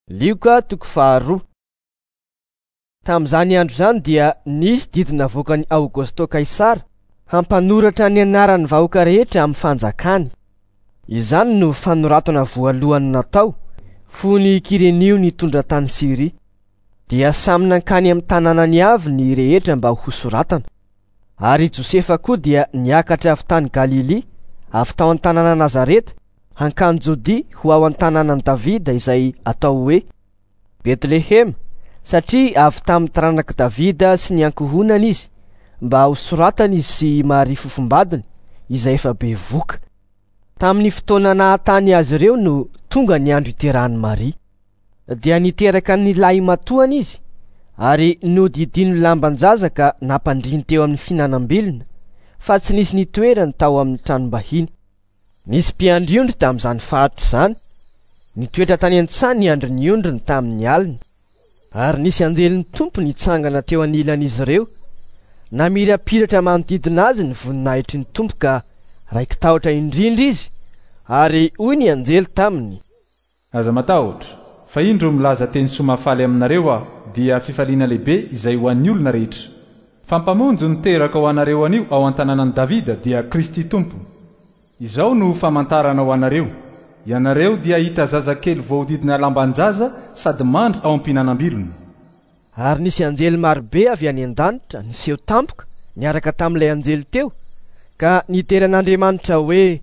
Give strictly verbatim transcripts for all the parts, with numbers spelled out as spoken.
Lioka toko faharoa. Tamin'izany andro zany dia nisy didina voakany Augostô Kaisara hampanoratra ny anaran'ny vahoaka rehetra amin'ny fanjakany. Izany no fanoratana voalohany natao fony Kirenio nitondra tany Siria. Dia samy nankany amin'ny tanànany avy ny rehetra mba ho soratana. Ary Josefa koa dia niakatra avy tany Galili, avy tao an-tanàna Nazareta, hankany Jody ho ao an-tanànan Davida izay atao hoe Betlehema, satria avy tamin'ny taranaka Davida sy ny ankohonany izy, mba ho soratana izy sy Maria fofombadiny izay efa bevoka. Tamin'ny fotoana nahatany azy ireo no tonga ny andro iterahany Maria. Dia niteraka ny lahy matohana izy, ary nodidino lamban-jaza ka nampandriny teo amin'ny finanam-bilona, fa tsy nisy nitoerany tao amin'ny tranom-bahiny. Nisy mpiandriondry tamin'izany fahatro zany, nitoetra tany an-tsany ny andro ny ondriny tamin'ny alina, ary nisy anjelin'ny tompo nitsangana teo anilan'izy ireo, namirapiratra manodidina azy ny voninahitry ny tompo ka raiky tahotra indrindra izy, ary hoy ny anjely taminy: Aza matahotra, fa indro milaza teny somafaly aminareo aho, dia fifaliana lehibe izay ho an'ny olona rehetra. Fampamonjo niteraka ho anareo anio ao an-tanànan Davida dia Kristy tompo. Izao no famantarana ho anareo: ianareo dia hita zazakely voahodidina lamban-jaza sady mandry ao am-pinanam-bilona. Ary nisy anjely marobe avy any an-danitra niseho tampoka niaraka tamin'ilay anjely teo, ka niteran'Andriamanitra hoe: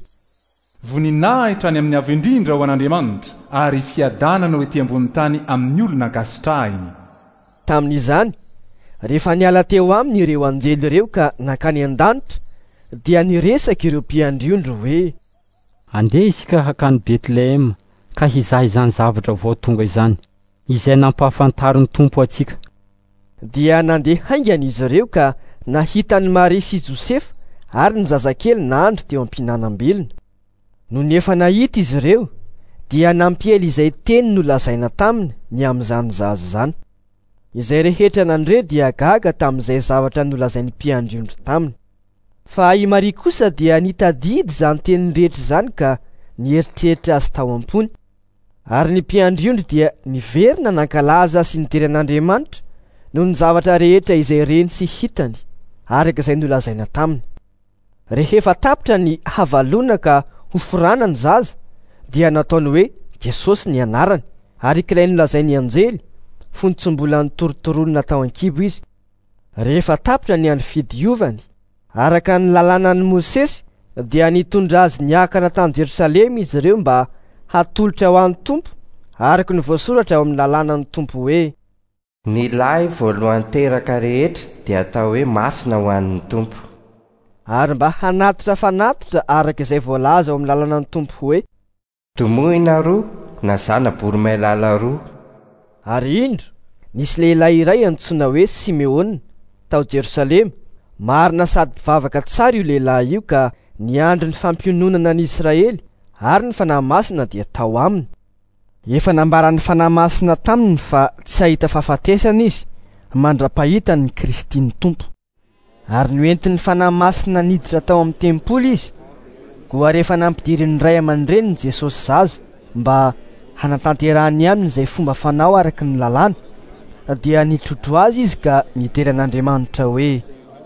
voninahitra any amin'ny avo indrindra ho an'Andriamanitra, ary fiadanana ho ety ambony tany amin'ny olona gasitrahiny. Tamin'izany, rehefa niala teo aminy ireo anjely ireo ka nankany an-danitra, dia niresaka ireo mpiandriondry hoe: Andeha isika hakany Betlehema ka hizaha izany zavatra vao tonga izany, izay nampahafantaro ny Tompo atsika. Dia nandeha haingana izy ireo ka nahitany Maria sy Josefa ary ny zazakely nandry teo am-pinanam-bilona. No nefa nahita izy ireo, dia nampiely izay teny nolazaina taminy ny amin'izany zaza zany. Izay rehetra nandre dia gaga tamin'izay zavatra nolazain'ny mpiandriondry taminy. Fa i Maria kosa dia nitadidy zany teny rehetra zany ka nieritreritra azy tao am-pony. Ary ny mpiandriondry dia niverina nankalaza sy niteran'Andriamanitra noho ny zavatra rehetra izay reny sy hitany araka izay nolazaina taminy. Rehefa tapitra ny havalona ka ho forana ny zaza, dia nataony hoe Jesosy ny anarany, ary kilay nolazainy anjely fony tsy mbola nitorotoronina tao an-kibo izy. Rehefa tapitra ny andro fidiovany, araka ny lalànan'i Mosesy, dia nitondra azy niakana tany Jerosalema izy ireo mba hatolotra ho an'ny Tompo, araka ny voasoratra ao amin'ny lalànan'ny Tompo hoe: ny lahy voalohany teraka rehetra dia atao hoe masina ho an'ny Tompo. Ary mba hanatitra fanatitra araka izay voalaza ao amin'ny lalànan'ny Tompo hoe: tomoina roa na zana-boromailala roa. Ary indro nisy lehilahy iray antsoina hoe Simeona tao Jerosalema. Marina sady mpivavaka tsara io lehilahy io ka niandry ny fampiononana ny Israely, ary ny fanahy masina dia tao aminy. Efa nambara ny fanahy masina taminy fa tsy hahita fahafatesana izy mandra-pahita ny Kristy ny Tompo. Ary noentin'ny fanahy masina niditra tao amin'ny tempoly izy, koa rehefa nampidiry ny ray aman-dreniny Jesosy zaza mba hanatanterahany aminy izay fomba fanao araka ny lalàna, dia nitrotro azy izy ka niteran'Andriamanitra hoe: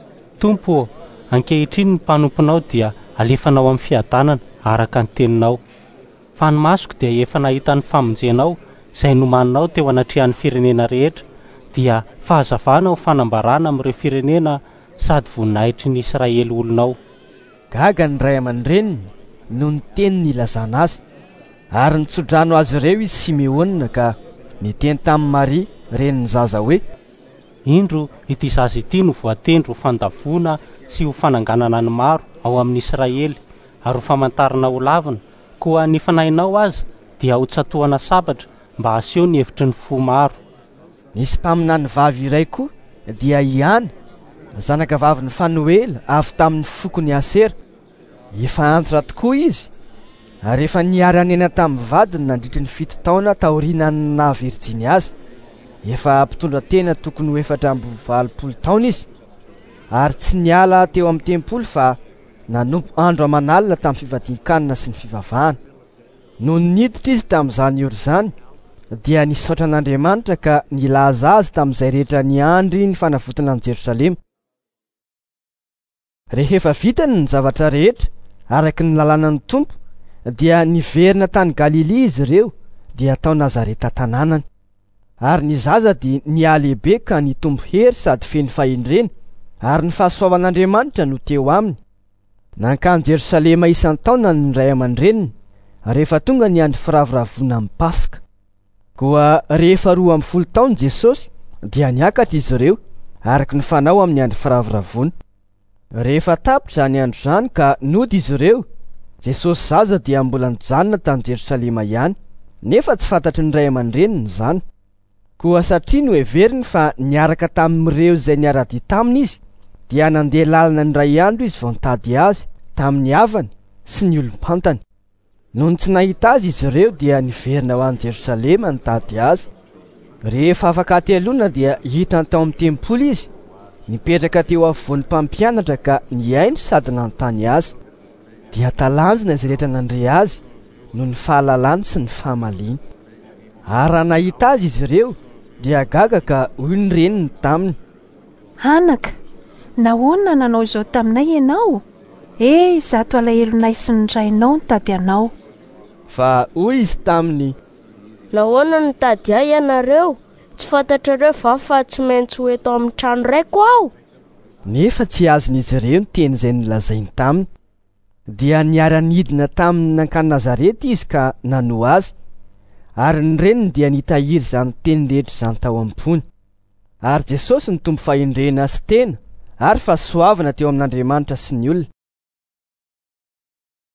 Tompo, ankehitriny ny mpanomponao dia alefanao amin'ny fiadanana araka ny teninao. Fa ny masoko dia efa nahita ny famonjenao izay nomaninao teo anatrehan'ny firenena rehetra, dia fahazavana ho fanambarana amin'ireo firenena sady voninahitry ny Israely olonao. Gaga ny ray aman-dreniny no ny teny nilazana azy, ary nitsodrano azy ireo izy Simeona ka niteny tamin'ny Maria reniny zaza hoe: indro ity zaza ity no voatendry ho fandavona sy ho fananganana ny maro ao amin'ny Israely, ary ho famantarana ho lavina, koa ny fanahinao azy dia ho tsatohana sabatra mba aseho ny hevitry ny fo maro. Nisy mpaminany vavy iray koa dia Iana, zanaka vavin'ny Fanuela avy tamin'ny fokony Asera. Efa antra tokoa izy, ary efa niary anena tamin'ny vadiny nandritry ny fito taona taorinany naha-Virjiny azy. Efa mpitondra tena tokony ho efatra amby valopolo taona izy, ary tsy niala teo amin'ny tempoly fa nanompo andro aman'alina tamin'ny fivadin-kanina sy ny fivavahana. No niditra izy tamin'izany ora izany, dia nisaotra an'Andriamanitra ka nilaza azy tamin'izay rehetra niandry ny fanavotana any Jerosalema. Rehefa vitany ny zavatra rehetra araky ny lalàna ny Tompo dia niverina tany Galilea izy ireo dia tao Nazareta tanànany. Ary ny zaza dia nialehibe ka nitombo hery sady feno fahendrena, ary ny fahasoavan'Andriamanitra no teo aminy. Nankany Jerosalema isan-taona ny ray aman-dreniny rehefa tonga ny andro firavoravona amin'ny Paska. Koa rehefa roa amby folo taona Jesosy dia niakatra izy ireo araky ny fanao amin'ny andro firavoravona. Rehefa tapitra ny andro zany ka nody izy ireo, Jesosy zaza dia mbola nijanona tany Jerosalema ihany, nefa tsy fantatry ny ray aman-dreniny zany. Koa satria no heveriny fa niaraka tamin'ireo izay niara-dia taminy izy, dia nandeha lalana ny ray andro izy vao nitady azy tamin'ny havany sy ny olom-pantany. Nohony tsy nahita azy izy ireo dia niverina ho any Jerosalema nitady azy. Rehefa afaka atelona dia hitany tao amin'ny tempoly izy, nipetraka teo afovoan'ny mpampianatra ka niaino sady nanontany azy. Dia talanjona izay rehetra nandre azy noho ny fahalalany sy ny fahamaliany. Ary raha nahita azy izy ireo dia gaga ka hoy ny reniny taminy, anaka, nahoana nanao izao taminay ianao? E, zato alahelonay sy ny rainao nitady anao. Fa hoy izy taminy, nahoana nitady ahy ianareo? Tsy fantatrareo va fa tsy maintsy ho eto amin'ny trano raiko aho? Nefa tsy azon'izy ireo ny teny izay nolazainy taminy. Dia niara-nidina taminy nankany Nazareta izy ka nano azy, ary ny reniny dia nitahiry izany teny rehetra izany tao am-pony. Ary Jesosy nitombo fahendrena sy tena ary fahasoavana teo amin'Andriamanitra sy ny olona.